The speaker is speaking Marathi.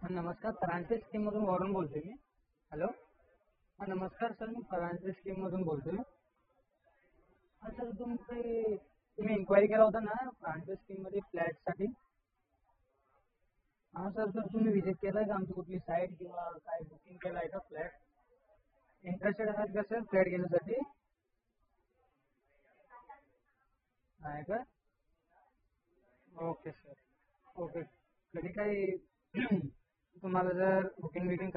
नमस्कार, फरांचे स्कीममधून वरून बोलतोय मी. हॅलो. नमस्कार सर, मी फरांचे स्कीममधून बोलतोय. सर तुम्ही इन्क्वायरी केला होता ना फरांचे स्कीममध्ये फ्लॅटसाठी. सर सर तुम्ही विजिट केलं आहे का आमची कुठली साईट किंवा काय बुकिंग केलं आहे का फ्लॅट? इंटरेस्टेड आहात का सर फ्लॅट घेण्यासाठी? आहे का? Okay sir. ओके. कधी काही तुम्हाला जर बुकिंग बिकिंग